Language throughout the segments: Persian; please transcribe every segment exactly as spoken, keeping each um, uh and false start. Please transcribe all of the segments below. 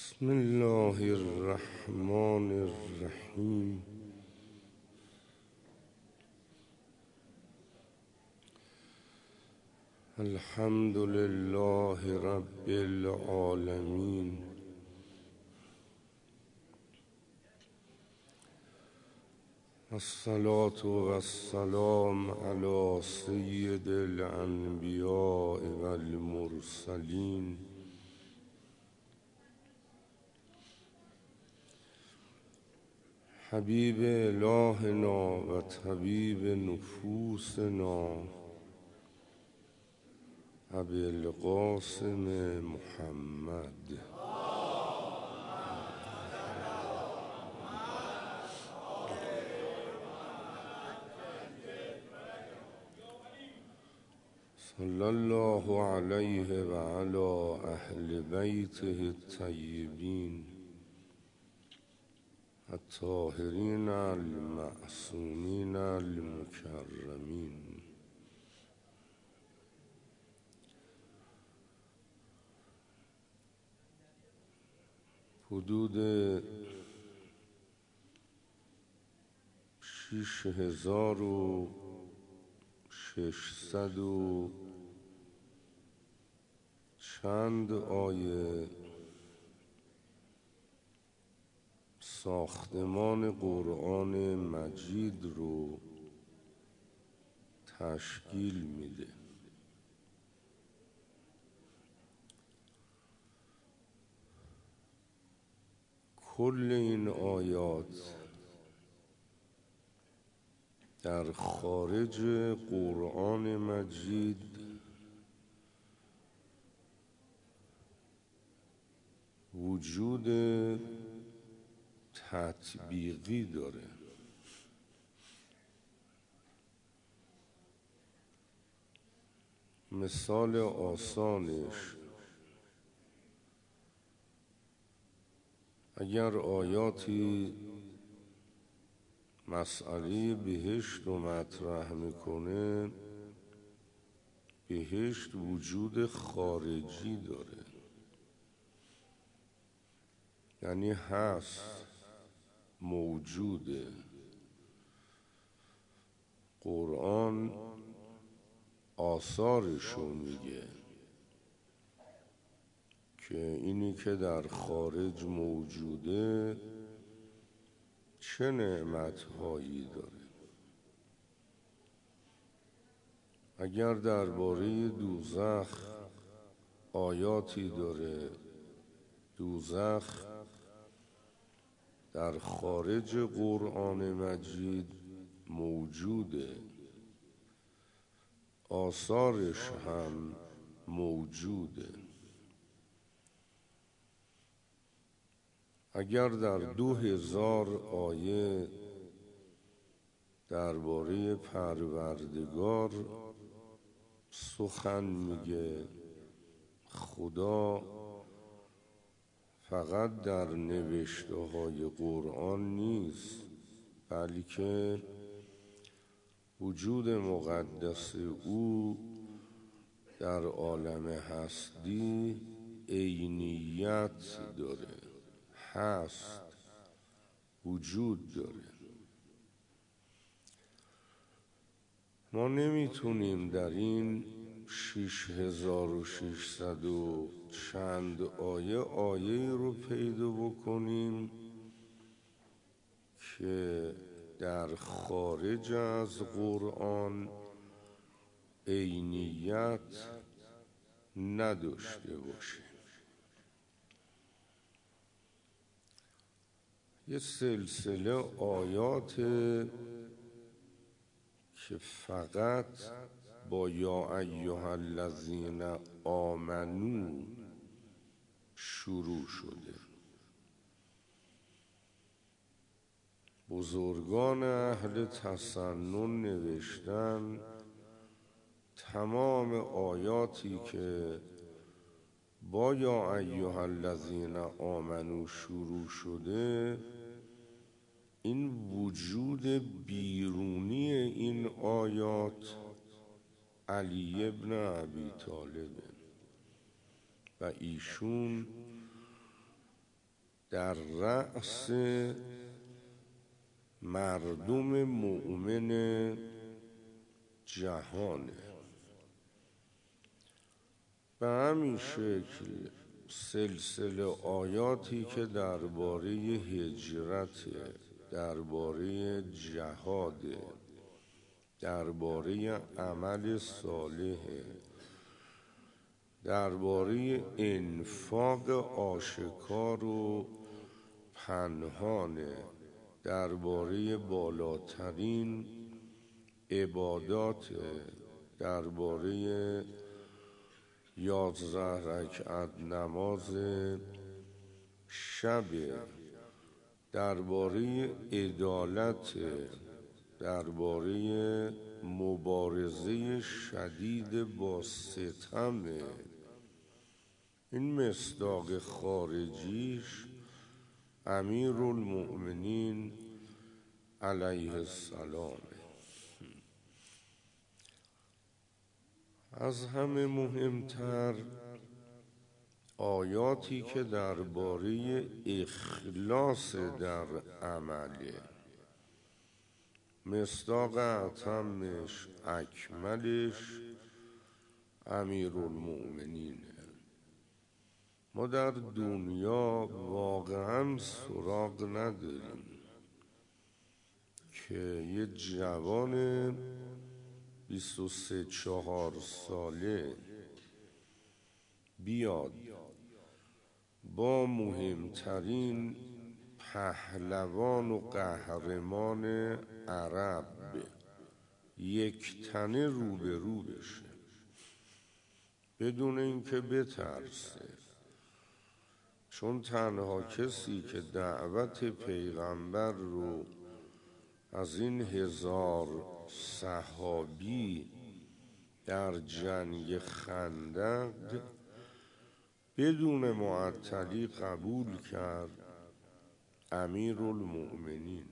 بسم الله الرحمن الرحیم. الحمد لله رب العالمین. الصلاة والسلام على سید الانبیاء والمرسلین حبیب الهنا و طبیب نفوسنا ابی القاسم محمد. صلی الله علیه و علی اهل بیته الطیبین الطاهرین المعصومین المکرمین. حدود شش هزار و ششصد و چند آیه ساختمان قرآن مجید رو تشکیل میده. کل این آیات در خارج قرآن مجید وجود تطبیقی داره. مثال آسانش، اگر آیاتی مسئله بهشت رو مطرح میکنه، بهشت وجود خارجی داره، یعنی هست، موجوده. قرآن آثارشو میگه که اینی که در خارج موجوده چه نعمتهایی داره. اگر درباره دوزخ آیاتی داره، دوزخ در خارج قرآن مجید موجوده، آثارش هم موجوده. اگر در دو هزار آیه درباره پروردگار سخن میگه، خدا فقط در نوشته های قرآن نیست، بلکه وجود مقدس او در عالم هستی عینیت داره، هست، وجود داره. ما نمیتونیم در این شش هزار و ششصد و چند آیه آیه رو پیدا بکنیم که در خارج از قرآن عینیت نداشته باشه. یه سلسله آیات که فقط با یا ایها الذین آمنو شروع شده. بزرگان اهل تسنن نوشتن تمام آیاتی که با یا ایها الذین آمنو شروع شده، این وجود بیرونی این آیات علی ابن ابی طالب و ایشون در رأس مردم مؤمن جهانه. به همین شکل سلسله آیاتی که درباره هجرت، درباره جهاد، درباره عمل صالح، درباره انفاق آشکار و پنهان، درباره بالاترین عبادات، درباره یازده رکعت نماز شب، درباره عدالت، درباره مبارزه شدید با ستم، این مصداق خارجیش امیرالمؤمنین علیه السلام. از همه مهمتر آیاتی که درباره اخلاص در عمله، مصداق اتمش اکملش امیرالمؤمنینه. ما در دنیا واقعا سراغ نداریم که یه جوان بیست و سه چهار ساله بیاد با مهمترین پهلوان و قهرمان عرب یک تنه روبرو بشه بدون اینکه بترسه، چون تنها کسی که دعوت پیغمبر رو از این هزار صحابی در جنگ خندق بدون معطلی قبول کرد امیرالمؤمنین،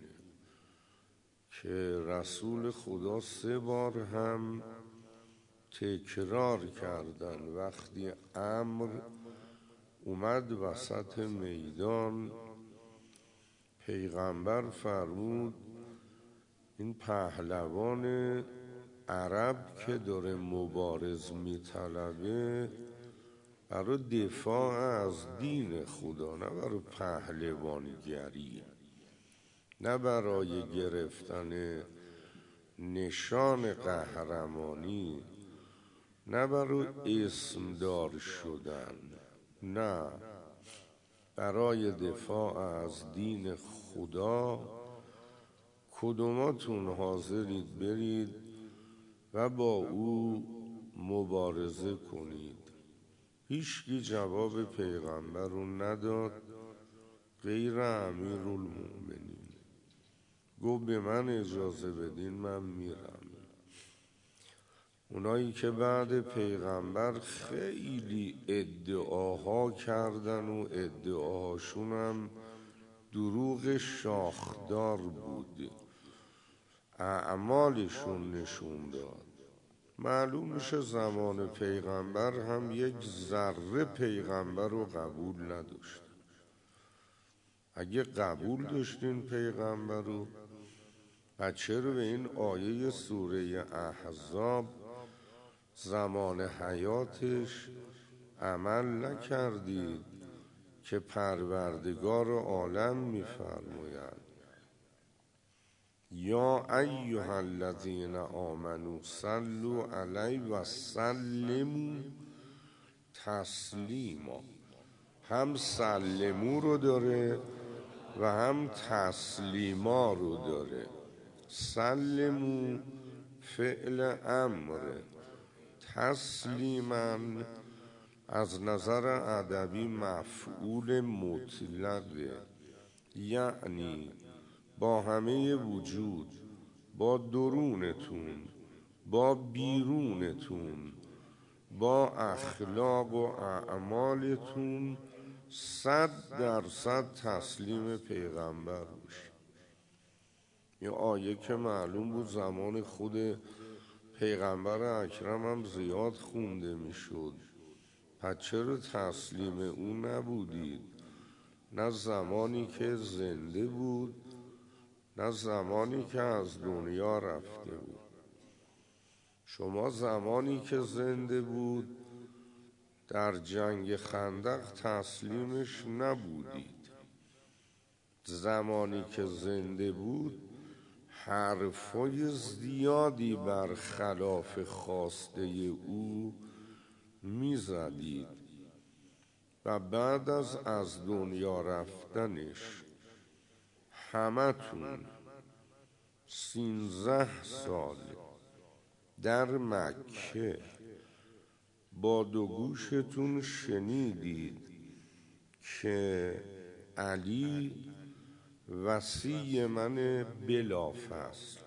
که رسول خدا سه بار هم تکرار کردن وقتی امر اومد وسط میدان، پیغمبر فرمود این پهلوان عرب که داره مبارز میطلبه برای دفاع از دین خدا، نه برای پهلوانگری، نه برای گرفتن نشان قهرمانی، نه برای اسمدار شدن، نه، برای دفاع از دین خدا. کدوماتون حاضرید برید و با او مبارزه کنید؟ هیچکی جواب پیغمبر رو نداد غیر امیرالمؤمنین. گفت به من اجازه بدین من میرم. اونایی که بعد پیغمبر خیلی ادعاها کردن و ادعاهاشون هم دروغ شاخدار بود، اعمالشون نشون داد. معلوم میشه زمان پیغمبر هم یک ذره پیغمبر رو قبول نداشت. اگه قبول داشتین پیغمبر رو، بچه رو به این آیه سوره احزاب زمان حیاتش عمل نکردید که پروردگار عالم میفرماید یا ایها الذین آمنوا صلوا علیه و سلموا تسلیما. هم سلمو رو داره و هم تسلیما رو داره. سلمو فعل امر، تسلیما از نظر ادبی مفعول مطلقه، یعنی با همه وجود، با درونتون، با بیرونتون، با اخلاق و اعمالتون صد درصد تسلیم پیغمبر باشید. یه آیه که معلوم بود زمان خود پیغمبر اکرم هم زیاد خونده میشد، پس چرا تسلیم اون نبودید؟ نه زمانی که زنده بود نه زمانی که از دنیا رفته بود. شما زمانی که زنده بود در جنگ خندق تسلیمش نبودید. زمانی که زنده بود حرفای زیادی بر خلاف خواسته او میزدید و بعد از از دنیا رفتنش همتون سینزده سال در مکه با دو گوشتون شنیدید که علی وصی من بلافصل،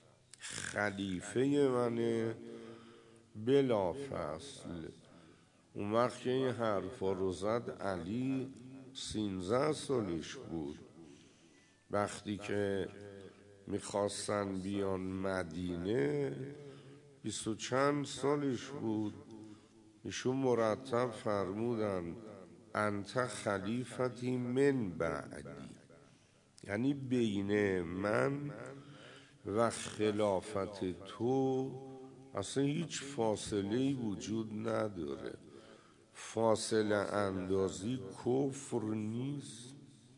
خلیفه من بلافصل. اون وقت که این حرفا رو زد علی سینزده سالش بود. وقتی که میخواستن بیان مدینه بیست و چند سالش بود. ایشون مرتب فرمودن انت خلیفتی من بعدی، یعنی بین من و خلافت تو اصلا هیچ فاصله‌ای وجود نداره. فاصله اندازی کفر نیست،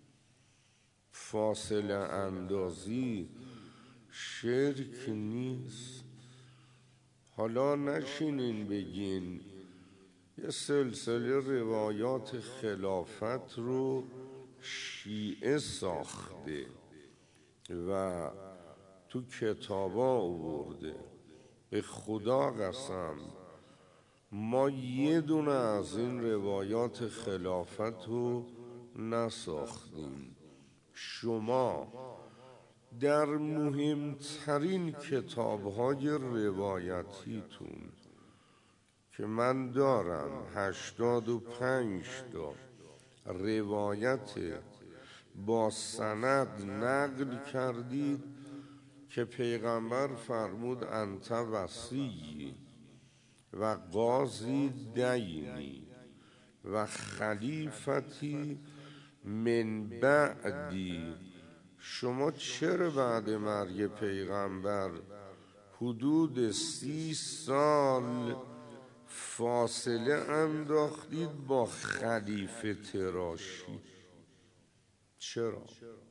فاصله اندازی شرک نیست. حالا نشینین بگین یه سلسله روایات خلافت رو شیعه ساخته و تو کتابا آورده. به خدا قسم ما یه دونه از این روایات خلافت رو نساختیم. شما در مهمترین کتاب‌های روایتیتون که من دارم هشتاد و پنج تا روایت با سند نقل کردید که پیغمبر فرمود انت وصی و قاضی دینی و خلیفتی من بعدی. شما چرا بعد مرگ پیغمبر حدود سی سال فاصله انداختید با خلیفه تراشی؟ چرا؟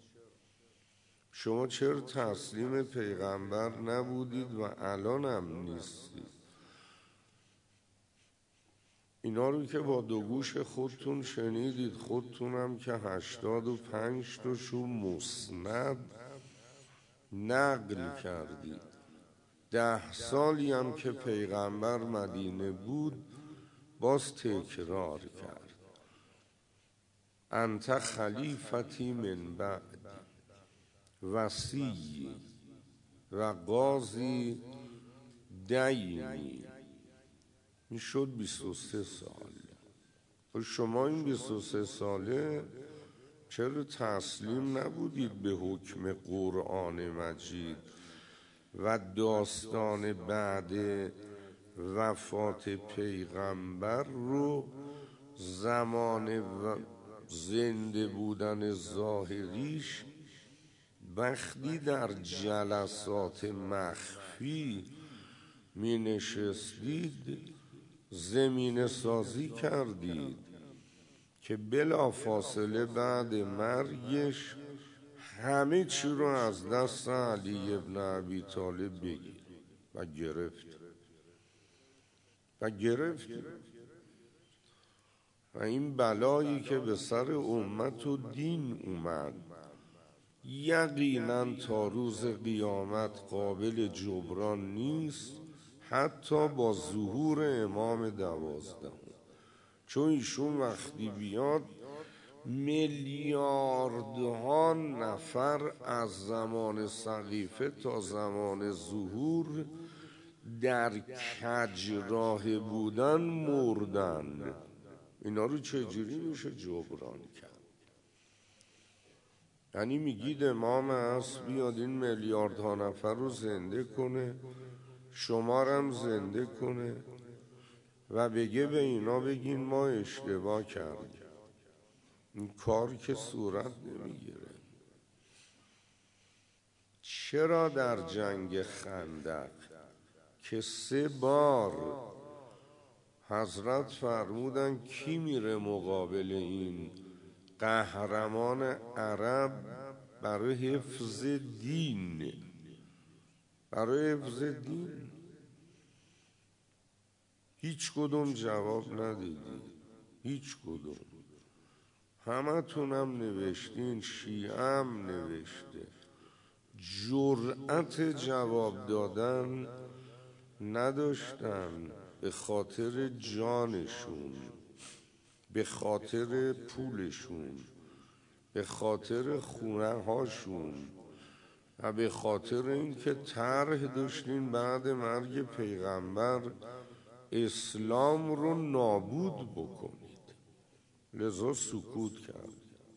شما چرا تسلیم پیغمبر نبودید و الان هم نیستید؟ اینا رو که با دو گوش خودتون شنیدید، خودتونم که هشتاد و پنج تاشو مسند نقل کردید. ده سالی هم که پیغمبر مدینه بود باز تکرار کرد انت خلیفتی من بعد وصی و قاضی دینی. این شد بیست و سه سال. و شما این بیست و سه ساله چرا تسلیم نبودید به حکم قرآن مجید و داستان بعد وفات پیغمبر رو زمان و زنده بودن ظاهریش وقتی در جلسات مخفی می نشستید زمین سازی کردید که بلا فاصله بعد مرگش همه چی رو از دست علی ابن ابی طالب بگیر و گرفت و گرفت و این بلایی که به سر امت و دین اومد یقینا تا روز قیامت قابل جبران نیست، حتی با ظهور امام دوازدهم. چون ایشون وقتی بیاد میلیاردها نفر از زمان سقیفه تا زمان ظهور در کج راه بودن مردن. اینا رو چجوری میشه جبران کرد؟ یعنی میگید امام هست بیاد این میلیاردها نفر رو زنده کنه، شما رو هم زنده کنه و بگه به اینا بگین ما اشتباه کردیم. این کار که صورت نمیگیره. چرا در جنگ خندق که سه بار حضرت فرمودن کی میره مقابل این قهرمان عرب برای حفظ دین، برای حفظ دین، هیچ کدوم جواب ندیدی، هیچ کدوم. همه تونم نوشتین، شیعه هم نوشته، جرأت جواب دادن نداشتن، به خاطر جانشون، به خاطر پولشون، به خاطر خونه هاشون و به خاطر اینکه طرح داشتین بعد مرگ پیغمبر اسلام رو نابود بکنید، لذا سکوت کرد.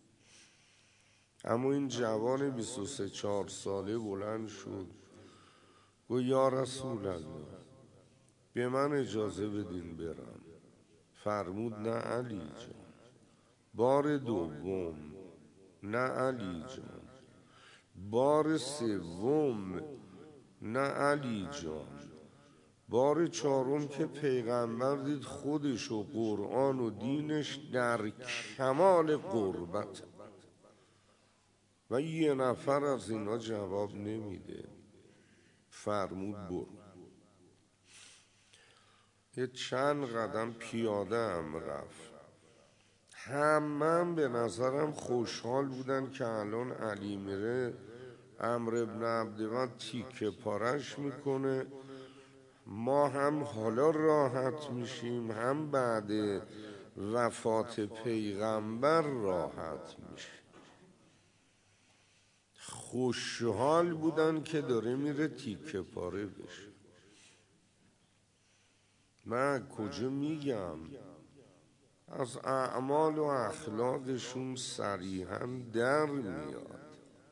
اما این جوان بیست و سه چهار ساله بلند شد، گفت یا رسول الله به من اجازه بدین برم. فرمود نه علی جان. بار دوم نه علی جان. بار سوم نه علی جان. بار چهارم که پیغمبر دید خودش و قرآن و دینش در کمال قربت و یه نفر از اینا جواب نمیده، فرمود برو. یه چند قدم پیاده هم رفت. همه هم به نظرم خوشحال بودن که الان علی میره عمرو بن عبدود تیکه پارش میکنه، ما هم حالا راحت میشیم، هم بعد وفات پیغمبر راحت میشیم. خوشحال بودن که داره میره تیکه پاره بشه. من کجا میگم از اعمال و اخلاقشون صریحا در میاد.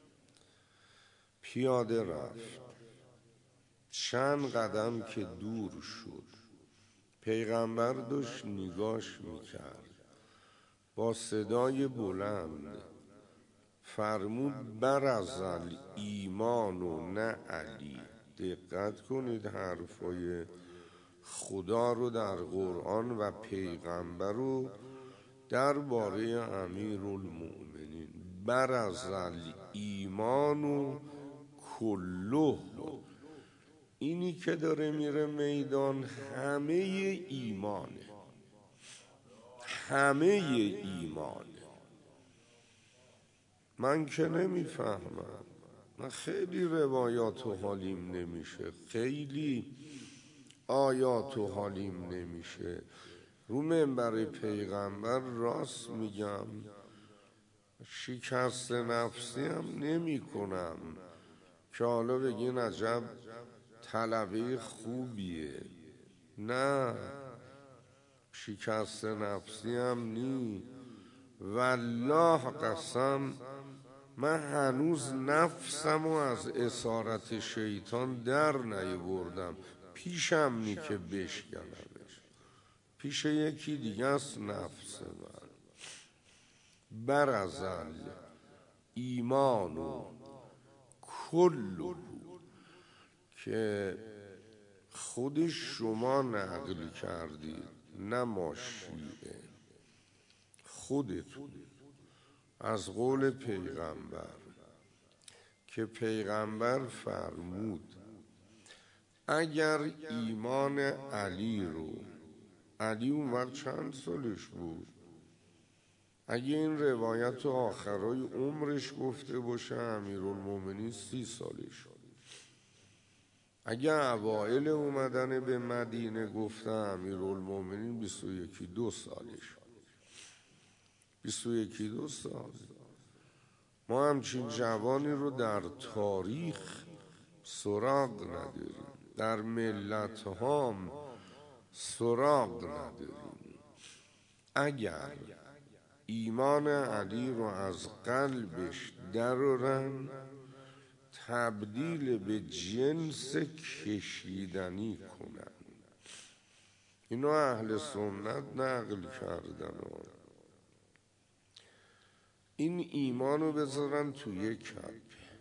پیاده رفت. چند قدم که دور شد پیغمبر داشت نگاش میکرد، با صدای بلند فرمود برزل ایمان و نه علی. دقت کنید حرفای خدا رو در قرآن و پیغمبر رو درباره امیرالمؤمنین. برزل ایمان و کله، اینی که داره میره میدان همه ایمانه، همه ایمانه. من که نمیفهمم، من خیلی روایات و حالیم نمیشه، خیلی آیات و حالیم نمیشه. رو منبر پیغمبر راست میگم، شکست نفسی هم نمی کنم که حالا بگین عجب طلبه خوبیه. نه، شکست نفسی هم نی. والله قسم من هنوز نفسم و از اسارت شیطان در نیاوردم، پیشم نی که بشکنمش، پیش یکی دیگه است نفس من. برزل ایمانو کلو، که خود شما نقل کردید، نه ما شیعه، خودتون از قول پیغمبر که پیغمبر فرمود اگر ایمان علی رو، علی اون وقت چند سالش بود؟ اگه این روایت آخرای عمرش گفته باشه امیرالمومنین سی سالش، اگه اوائل اومدن به مدینه گفته امیرالمومنین بیست و یکی دو سالش، بیست و یکی دو سال. ما همچین جوانی رو در تاریخ سراغ نداریم، در ملت هام سراغ نداریم. اگر ایمان علی رو از قلبش درارن تبدیل به جنس کشیدنی کنن. اینو اهل سنت نقل کردن. این ایمانو بذارن توی کپ،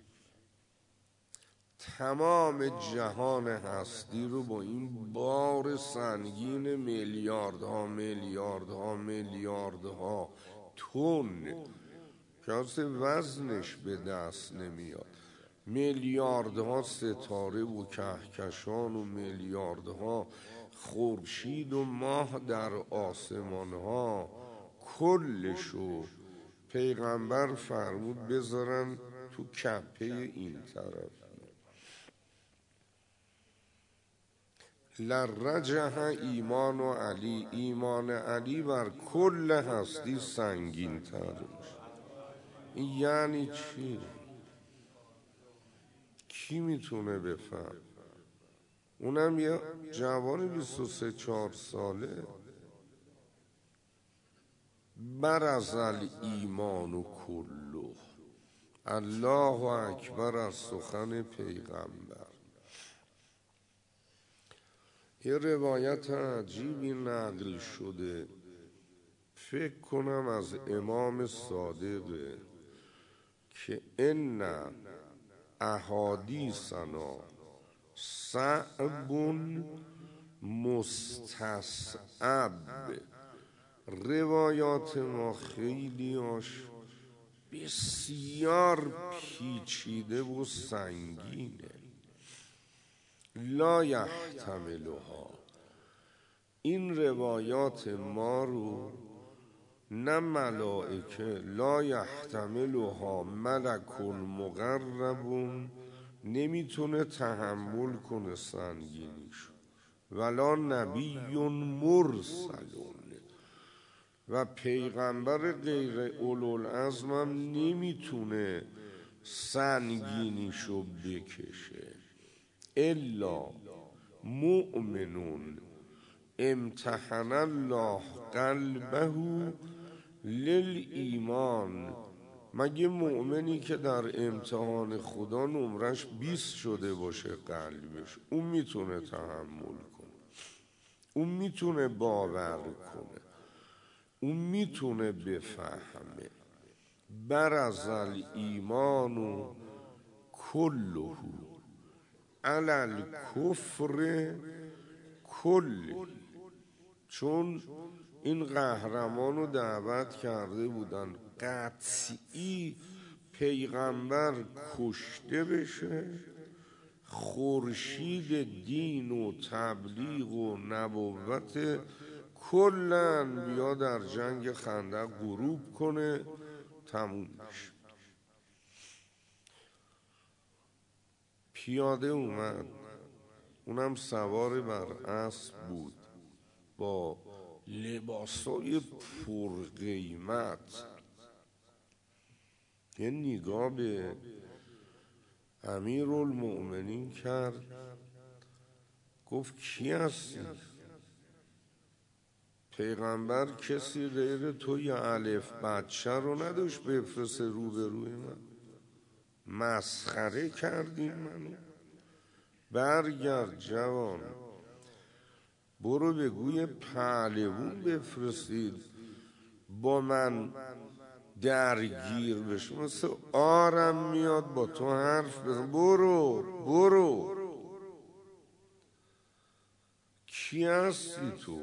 تمام جهان هستی رو با این بار سنگین میلیاردها میلیاردها میلیاردها تن که اصلا وزنش به دست نمیاد، میلیاردها ستاره و کهکشان و میلیاردها خورشید و ماه در آسمان ها، کلشو پیغمبر فرمود بذارن تو کپه این طرف. لرجح ایمان و علی، ایمان علی بر کل هستی سنگین تر. این یعنی چی؟ کی میتونه بفهم؟ اونم یه جوان بیست و سه چهار ساله. برزل ایمان و کلو، الله اکبر از سخن پیغمبر. یه روایت عجیبی نقل شده، فکر کنم از امام صادقه که ان احادیثنا صعب مستصعب، روایات ما خیلی آش بسیار پیچیده و سنگینه. لا یحتملها، این روایات ما رو نه ملائکه، لا یحتملها ملک مقربون، نمیتونه تحمل کنه سنگینیشو، ولا نبی مرسلون، و پیغمبر غیر اولوالعزم هم نمیتونه سنگینیشو بکشه. الا مؤمنون امتحن الله قلبه للایمان، مگه مؤمنی که در امتحان خدا نمرش بیست شده باشه قلبش، اون میتونه تحمل کنه، اون میتونه باور کنه، اون میتونه بفهمه. برزل ایمانو کلهو علی الکفر کل، چون این قهرمان رو دعوت کرده بودن قطعی پیغمبر کشته بشه، خورشید دین و تبلیغ و نبوت کل انبیا در جنگ خندق غروب کنه، تموم بشه. پیاده اومد، اونم سوار بر اسب بود با لباسای پرقیمت. یه نگاه به امیرالمؤمنین کرد، گفت کی هستی؟ پیغمبر کسی غیر تو یا الف بچه رو نداشت بفرسته روبروی من؟ مسخره کردین منو؟ برگرد جوان، برو بگوی پهلوون بفرستید با من درگیر بشه، مثل آرم میاد با تو حرف بزن. برو برو، کی هستی تو؟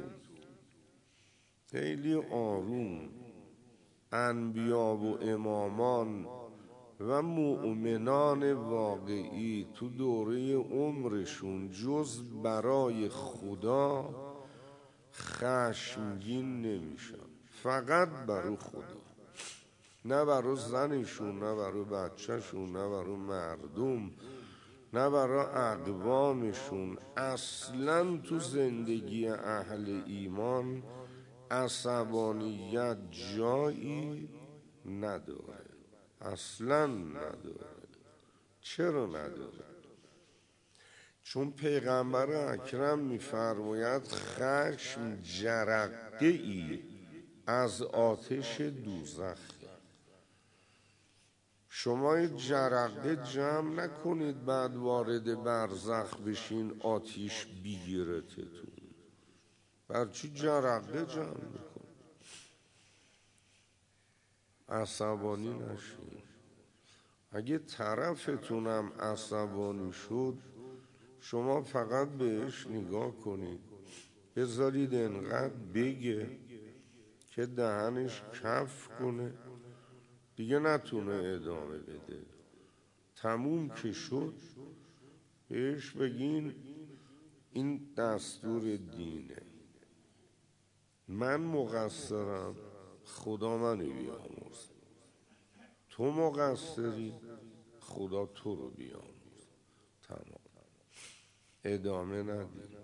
خیلی آروم. انبیا و امامان و مؤمنان واقعی تو دوره عمرشون جز برای خدا خشمگین نمیشن، فقط برای خدا، نه برای زنشون، نه برای بچهشون، نه برای مردم، نه برای اقوامشون. اصلا تو زندگی اهل ایمان عصبانیت جایی نداره، اصلا نداره. چرا نداره؟ چون پیغمبر اکرم میفرماید خشم جرقه ای از آتش دوزخ. شما جرقه جمع نکنید بعد وارد برزخ بشین آتیش بگیرتتون. بر چی جرقه جمع میکن؟ عصبانی نشین. اگه طرفتونم عصبانی شد شما فقط بهش نگاه کنید، بذارید انقدر بگه که دهنش کف کنه دیگه نتونه ادامه بده. تموم که شد بهش بگین این دستور دینه، من مقصرم، خدا منو بیامرز، تو مقصری، خدا تو رو بیامرز. تمام. ادامه ندید.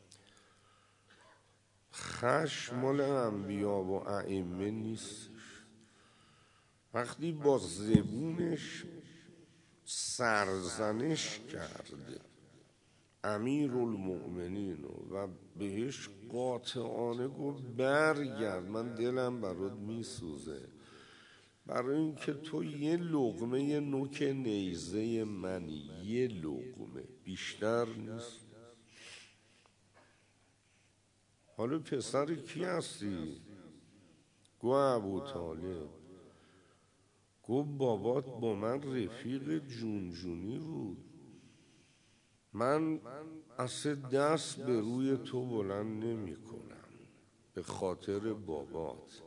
خشم مال انبیا و ائمه نیستش. وقتی با زبونش سرزنش کرده امیرالمؤمنین و بهش قاطعانه گفت برگرد، من دلم برات میسوزه، برای اینکه تو یه لقمه نوک نیزه منی، یه لقمه، بیشتر نیست. حالا پسر کی هستی؟ گو ابوطالب. گو بابات با من رفیق جونجونی بود، من اصلا دست به روی تو بلند نمی کنم به خاطر بابات.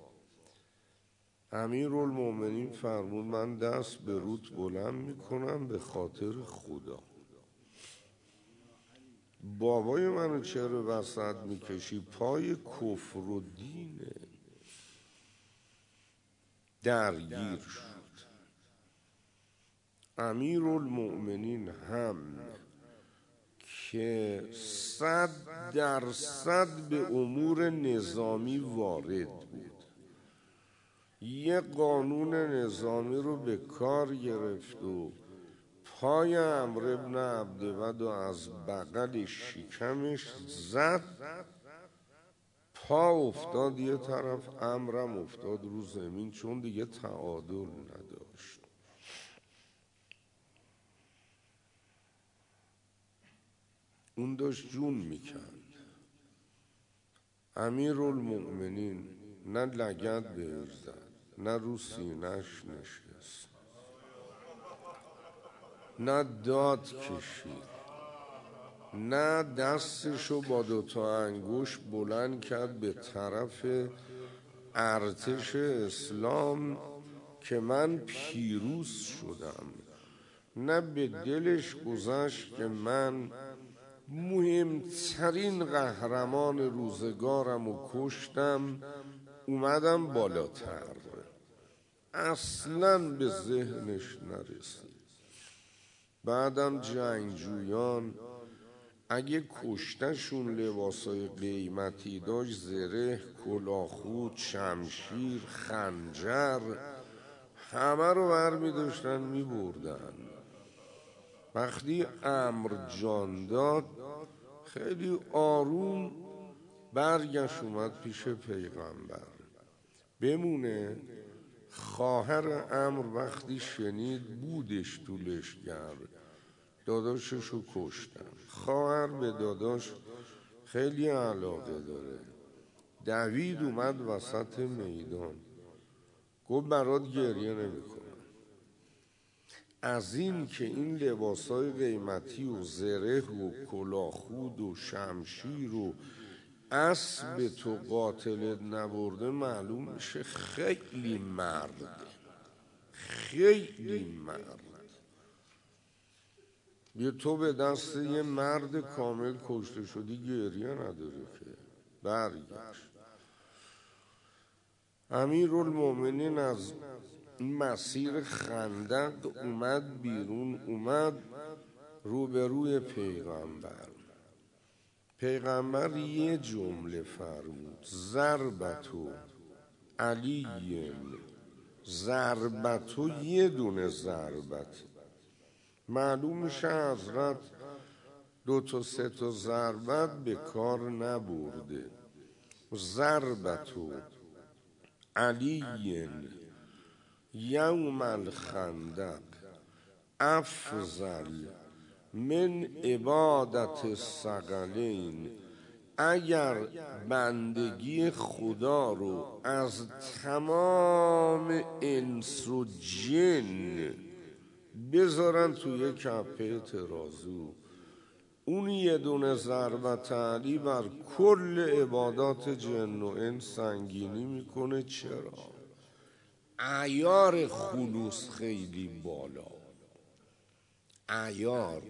امیرالمؤمنین فرمود من دست به روت بلند می کنم به خاطر خدا. بابای منو چرا وسط می کشی؟ پای کفر و دینه. درگیر شد. امیرالمؤمنین هم که صد درصد به امور نظامی وارد بود، یه قانون نظامی رو به کار گرفت و پای عمرو بن عبدود و از بغل شکمش زد، پا افتاد یه طرف، عمرم افتاد رو زمین، چون دیگه تعادل نداشت. اون داشت جون میکند. امیرالمؤمنین نه لگد بهش زد، نه رو سینه‌اش نشست، نه داد کشید، نه دستشو با دوتا انگوش بلند کرد به طرف ارتش اسلام که من پیروز شدم، نه به دلش گذشت که من مهمترین قهرمان روزگارم و کشتم اومدم بالاتر. اصلاً به ذهنش نرسید. بعدم جنگجویان اگه کشتشون لباسای قیمتی داشت، زره، کلاهخود، شمشیر، خنجر، همه رو برمی داشتن می بردن. وقتی امر جان داد خیلی آروم برگشت اومد پیش پیغمبر. بمونه خواهر امر وقتی شنید بودش تو لشکر، داداششو کشتن. خواهر به داداش خیلی علاقه داره. دوید اومد وسط میدان، گفت برات گریه نمی کنم، از این که این لباسای قیمتی و زره و کلاهخود و شمشیر و اسب تو قاتلت نبرده معلوم میشه خیلی مرده، خیلی مرد. بیا تو به دست یه مرد کامل کشته شدی، گریه نداره که. برگشت امیرالمؤمنین از مسیر خندق اومد بیرون، اومد روبروی پیغمبر. پیغمبر یه جمله فرمود، ضربتو علی، ضربتو یه دونه ضربت. معلوم میشه حضرت دو تا سه تا ضربت به کار نبرده. ضربتو علی یوم الخندق افضل من عبادت الثقلین اگر بندگی خدا رو از تمام انس و جن بذارن توی کفه ترازو، اون یه دونه ضربت علی بر کل عبادات جن و انس سنگینی میکنه. چرا؟ عیار خلوص خیلی بالا، عیار.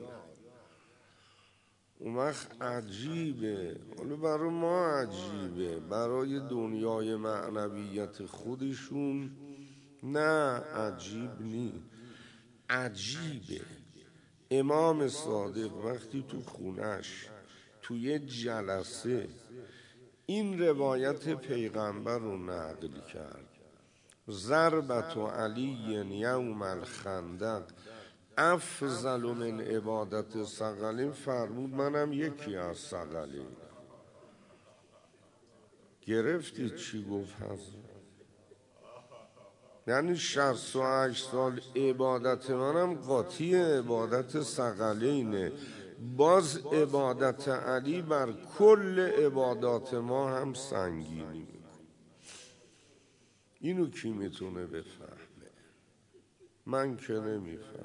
اون وقت عجیبه، حالا برای ما عجیبه، برای دنیای معنویت خودشون نه عجیب نی. عجیبه امام صادق وقتی تو خونش توی جلسه این روایت پیغمبر رو نقل کرد: ضربت علی یوم الخندق افضل من عبادت ثقلین، فرمود منم یکی از ثقلین. گرفتید چی گفت حضرت؟ یعنی شصت و هشت سال عبادت منم قاطی عبادت ثقلینه، باز عبادت علی بر کل عبادات ما هم سنگینی میکنه. اینو کی میتونه بفهمه؟ من که نمیفهم.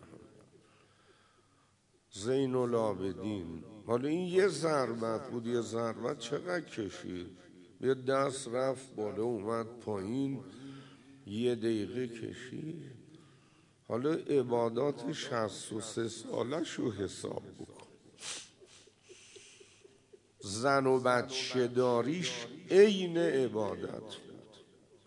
زین العابدین، حالا این یه ضربت بود، یه ضربت چقدر کشید؟ یه دست رفت بالا اومد پایین، یه دقیقه کشید. حالا عبادات شصت و سه سالش رو حساب بکن. زن و بچه داریش عین عبادت بود.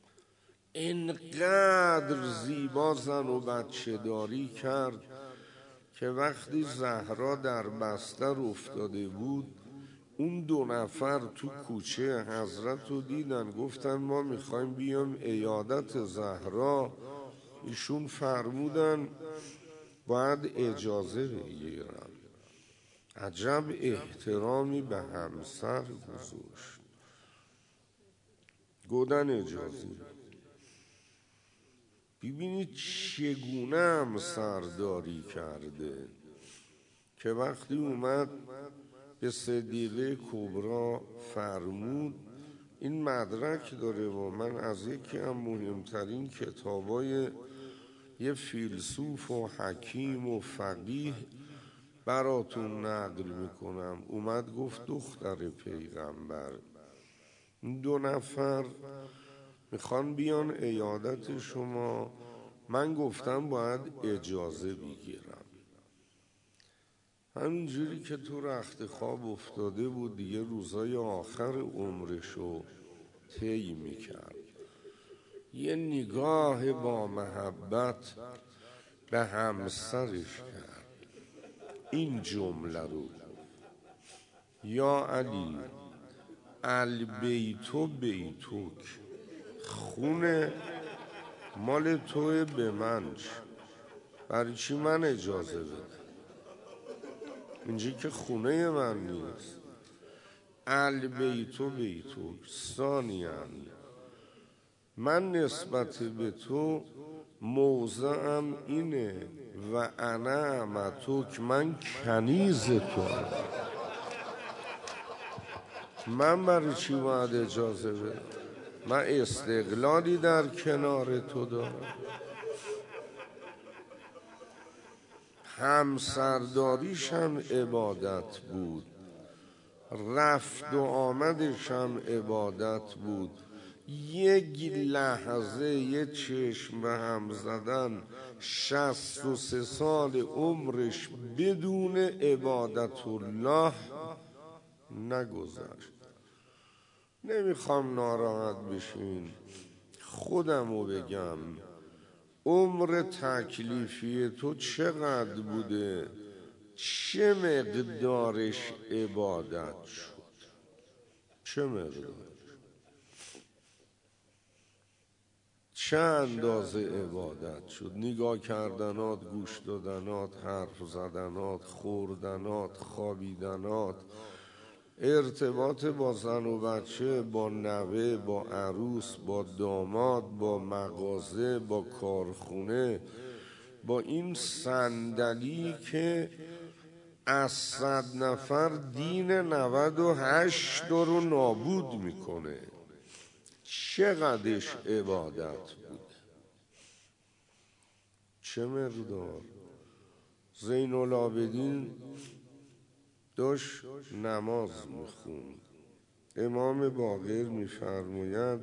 اینقدر زیبا زن و بچه داری کرد که وقتی زهرا در بستر افتاده بود، اون دو نفر تو کوچه حضرت رو دیدن، گفتن ما میخوایم بیام عیادت زهرا. ایشون فرمودن باید اجازه بگیرم. عجب احترامی به همسر گذاشت. گفتن اجازه. ببینید چگونه همسرداری کرده که وقتی اومد به صدیقه کبرا فرمود، این مدرک داره و من از یکی از مهمترین کتابای یه فیلسوف و حکیم و فقیه براتون نقل میکنم. اومد گفت دختر پیغمبر، این دو نفر میخوان بیان عیادت شما، من گفتم باید اجازه بگیرم. همینجوری که تو رخت خواب افتاده بود دیگه، روزای آخر عمرشو طی میکرد. یه نگاه با محبت به همسرش کرد، این جمله رو: یا علی البیتو بیتوک، خونه مال توی به منش، برای چی من اجازه بدم؟ اینجا که خونه من نیست. البیتو بیتوک. ثانیاً من نسبت به تو موضعم اینه و انا امتوک، من کنیز تو، من برای چی باید اجازه بدم؟ من استقلالی در کنار تو دارم. همسرداریش هم عبادت بود، رفت و آمدش هم عبادت بود. یک لحظه یه چشم به هم زدن شصت و سه سال عمرش بدون عبادت الله نگذشت. نمیخوام ناراحت بشین، خودمو بگم، عمر تکلیفی تو چقدر بوده؟ چه مقدارش عبادت شد؟ چه مقدار؟ چه اندازه عبادت شد؟ نگاه کردنات، گوش دادنات، حرف زدنات، خوردنات، خوابیدنات، ارتباط با زن و بچه، با نوه، با عروس، با داماد، با مغازه، با کارخونه، با این صندلی که از صد نفر دین نود و هشت رو نابود میکنه. چقدرش عبادت بود، چه مقدار. زین العابدین داشت نماز میخوند. امام باقر میفرماید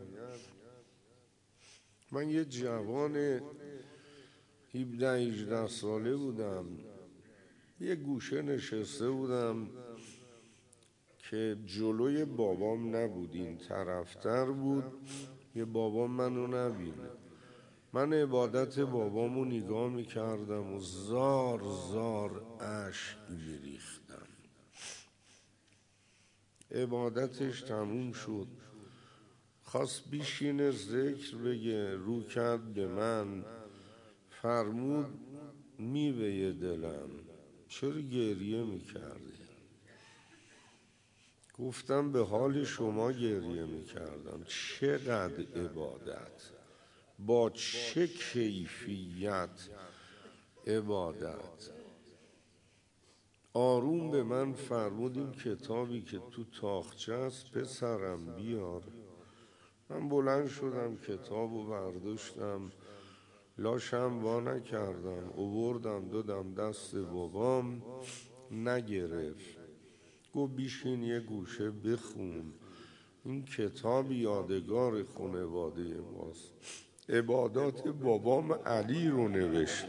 من یه جوان هفده هجده ساله بودم، یه گوشه نشسته بودم که جلوی بابام نبود، این طرفتر بود، یه بابام منو نبینه. من عبادت بابامو نگاه میکردم و زار زار اشک میریختم. عبادتش تموم شد، خواست بیشینه ذکر بگه، رو کرد به من، فرمود میوه دلم چرا گریه میکردی؟ گفتم به حال شما گریه میکردم. چقدر عبادت، با چه کیفیت عبادت. آروم به من فرمود این کتابی که تو تاخچه است پسرم بیار. من بلند شدم کتابو برداشتم، لاشم وا نکردم، اووردم دادم دست بابام، نگرفت. گفت بیشین یه گوشه بخون، این کتاب یادگار خانواده ماست. عبادات بابام علی رو نوشت.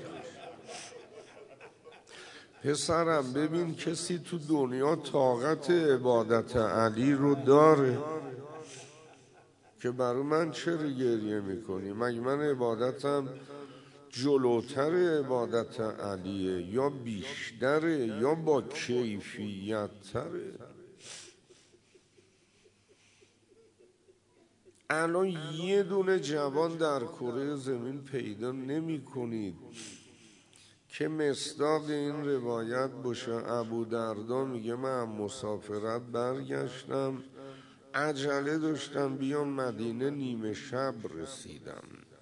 پسرم ببین کسی تو دنیا طاقت عبادت علی رو داره که برای من چرا گریه میکنی؟ مگه من عبادتم جلوتر عبادت علیه یا بیشتره یا با کیفیت تره؟ الان یه دونه جوان در کره زمین پیدا نمی کنید که مصداق این روایت باشه. ابو دردا میگه من مسافرت برگشتم، عجله داشتم بیام مدینه، نیمه شب رسیدم.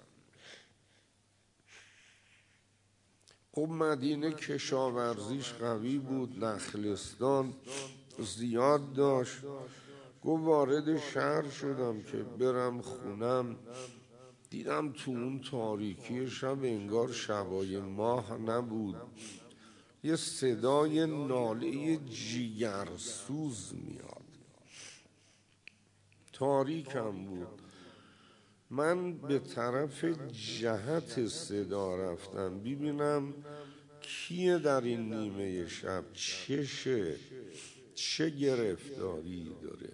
خب مدینه کشاورزیش قوی بود، نخلستان زیاد داشت. گفت وارد شهر شدم که برم خونم، دیدم تو اون تاریکی شب انگار شبای ماه نبود، یه صدای ناله جیگرسوز میاد. تاریکم بود. من به طرف جهت صدا رفتم ببینم کیه در این نیمه شب، چشه، چه گرفتاری داره.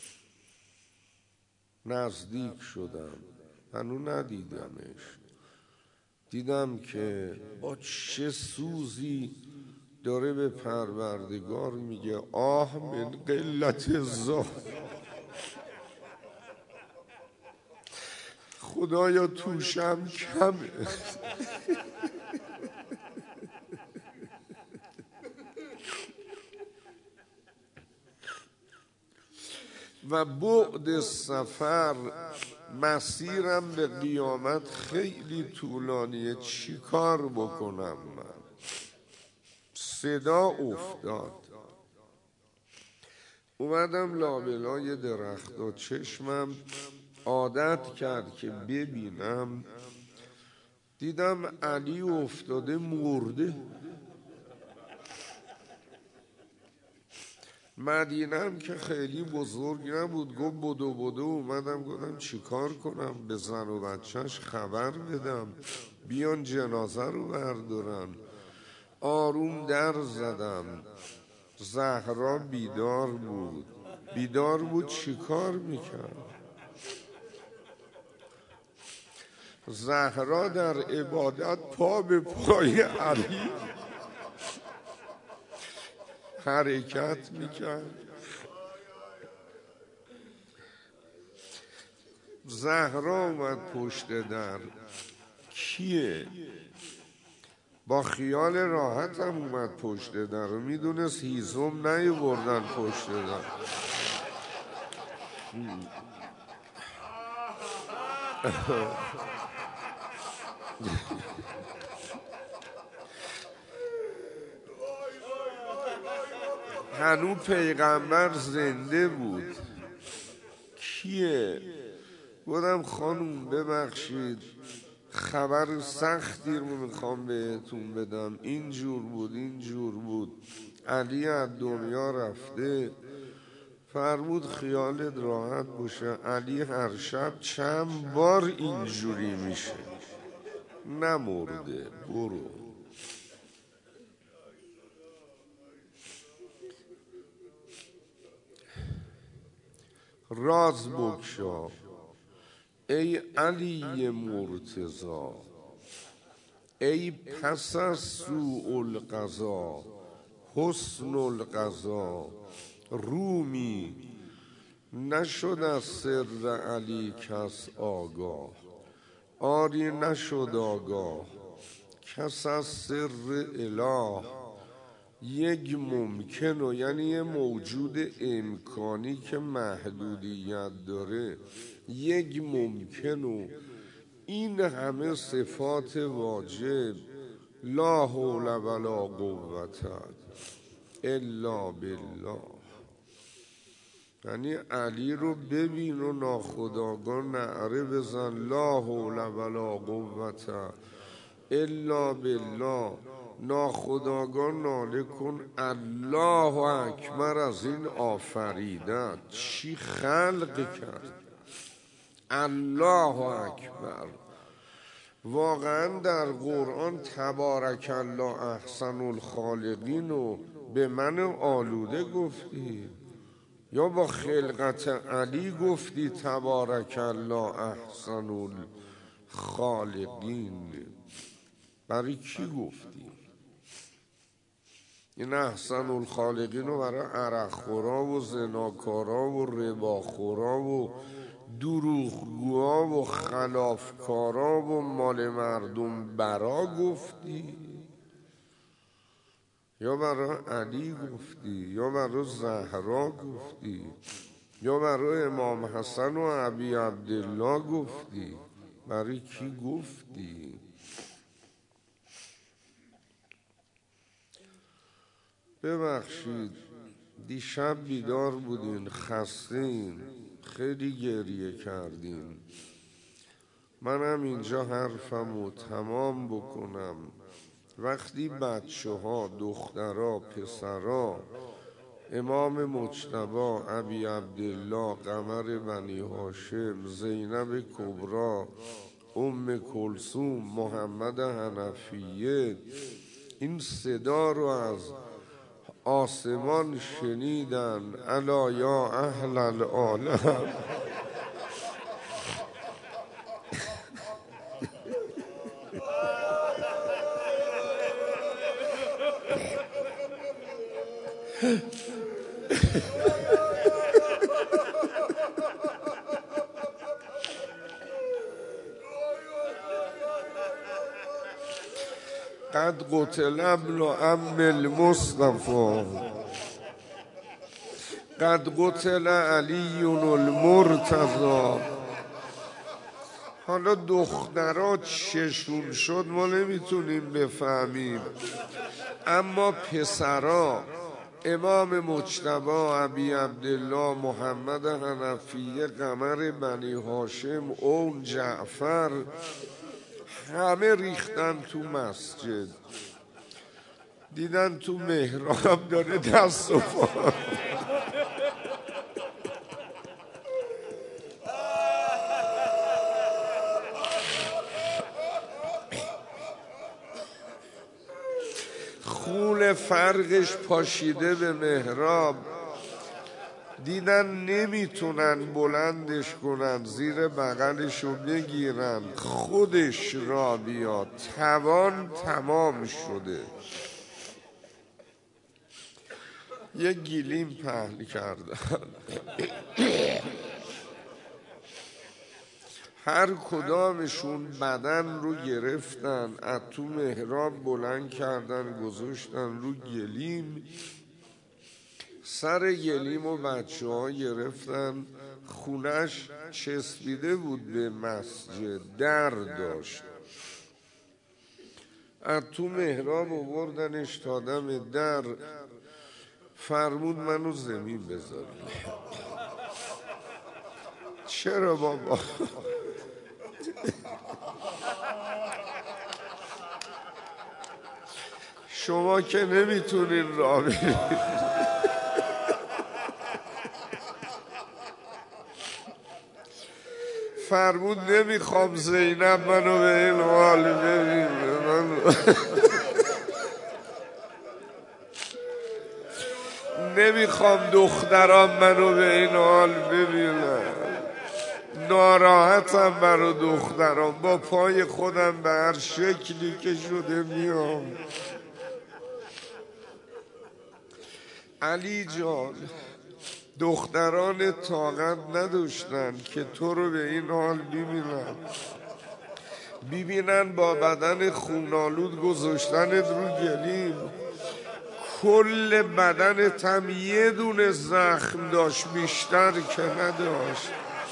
نزدیک شدم، منو ندیدمش، دیدم که با چه سوزی داره به پروردگار میگه آه من قلت ذات، خدایا توشم کمه. و بعد سفر، مسیرم به قیامت خیلی طولانیه، چی کار بکنم من؟ صدا افتاد، اومدم لابلای درخت، چشمم عادت کرد که ببینم، دیدم علی افتاده مرده. مدینم که خیلی بزرگ نبود. گفت بدو بدو اومدم، گفتم چی کار کنم؟ به زن و بچهش خبر بدم بیان جنازه رو بردارن. آروم در زدم، زهرا بیدار بود. بیدار بود چی کار میکرد؟ زهرا در عبادت پا به پای علی حرکت میکرد. زهرا اومد پشت در، کیه؟ با خیال راحت هم اومد پشت در و میدونست هیزم نیاوردن پشت در. هنو پیغمبر زنده بود. کیه؟ گفتم خانوم ببخشید خبر سختی رو میخوام بهتون بدم، اینجور بود اینجور بود، علی از دنیا رفته. فرمود خیالت راحت باشه، علی هر شب چند بار اینجوری میشه، نمرده، برو. راز بگشا ای علی مرتضی، ای پس از سوء القضا حسن القضا. رومی نشد از سر علی کس آگاه، آری نشد آگاه کس از سر اله. یک ممکن و یعنی یه موجود امکانی که محدودیت داره، یک ممکن و این همه صفات واجب، لا حول ولا قوة الا بالله. یعنی علی رو ببین و ناخودآگاه نعره بزن لا حول ولا قوة الا بالله. ناخودآگاه ناله کن الله اکبر از این آفریدن، چی خلق کرد الله اکبر. واقعا در قرآن تبارک الله احسن الخالقین رو به من آلوده گفتی یا با خلقت علی گفتی تبارک الله احسن الخالقین؟ برای کی گفتی؟ این احسن الخالقین رو برای عرق خورا و زناکارا و رباخورا و دروغگوها و خلافکارا و مال مردم برا گفتی یا برای علی گفتی یا برای زهرا گفتی یا برای امام حسن و ابی عبدالله گفتی؟ برای کی گفتی؟ ببخشید دیشب بیدار بودین، خستین، خیلی گریه کردین. منم اینجا حرفمو تمام بکنم. وقتی بچه ها، دخترها، پسرها امام مجتبی، ابی عبدالله، قمر بنی هاشم، زینب کبرا، ام کلثوم، محمد حنفیه این صدا رو از آسمان شنیدن، الا یا اهل العالم قد قتل ابن ام المصطفى، قد قتل علی المرتضی. حالا دخترها چشون شد ما نمیتونیم بفهمیم، اما پسرها امام مجتبی، ابی عبدالله، محمد حنفیه، قمر بنی هاشم، اون جعفر، همه ریختن تو مسجد. دیدن تو محراب داره دست و پا خون فرقش پاشیده به محراب. دیدن نمیتونن بلندش کنن، زیر بغلشو بگیرن خودش را بیاد، توان تمام شده. یه گلیم پهن کردن هر کدامشون بدن رو گرفتن، از تو محراب بلند کردن گذاشتن رو گلیم. سر گلیم و بچه ها گرفتن، خونش چسبیده بود به مسجد، در داشت. از تو محراب آوردنش تا دم در، فرمود منو زمین بذاری. چرا بابا؟ شما که نمیتونین راه برید. فرمود نمیخوام زینب منو به این حال ببینه، من نمیخوام دخترام منو به این حال ببینن، ناراحتم برا دخترام، با پای خودم به هر شکلی که شده میام. علی جان دختران طاقت نداشتن که تو رو به این حال ببینن، ببینن با بدن خونالود گذاشتنت رو گلیم، کل بدنت هم یه دونه زخم داشت، بیشتر که نداشت.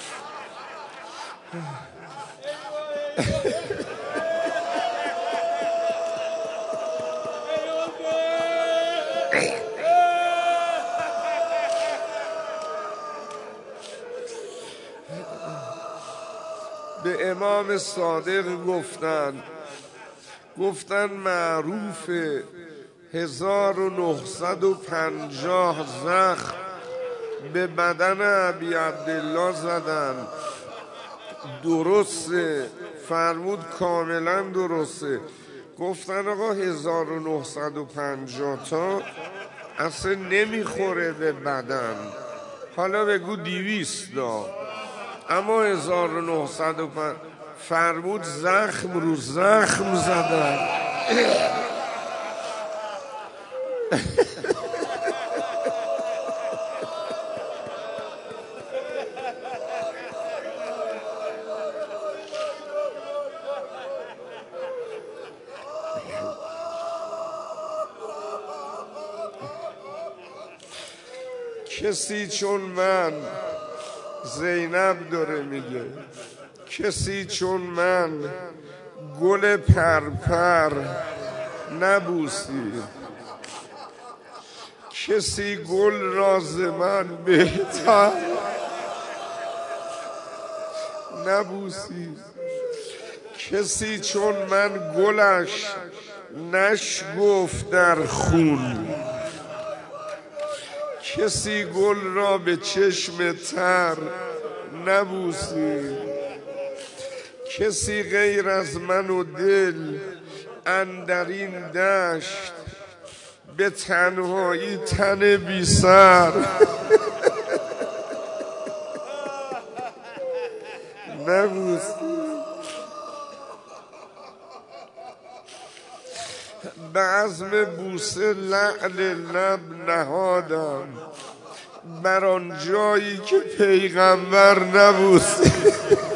به امام صادق گفتن گفتن معروف هزار و نهصد و پنجاه زخم به بدن ابی عبدالله زدن. درسته؟ فرمود کاملا درسته. گفتن آقا هزار و نهصد و پنجاه تا اصلا نمیخوره به بدن، حالا بگو دیویست دا، اما هزار و نهصد و پنجاه. فرمود زخم رو زخم زدن. کسی چون من، زینب داره میگه، کسی چون من گل پرپر نبوسید، کسی گل راز من بهتر نبوسید، کسی چون من گلش نشگفت در خون، کسی گل را به چشم تر نبوسید، کسی غیر از من و دل اندرین دشت به تنهایی تن بی سر نبوسید. به عزم بوسه لعل لب نهادم بر آن جایی که پیغمبر نبوسید.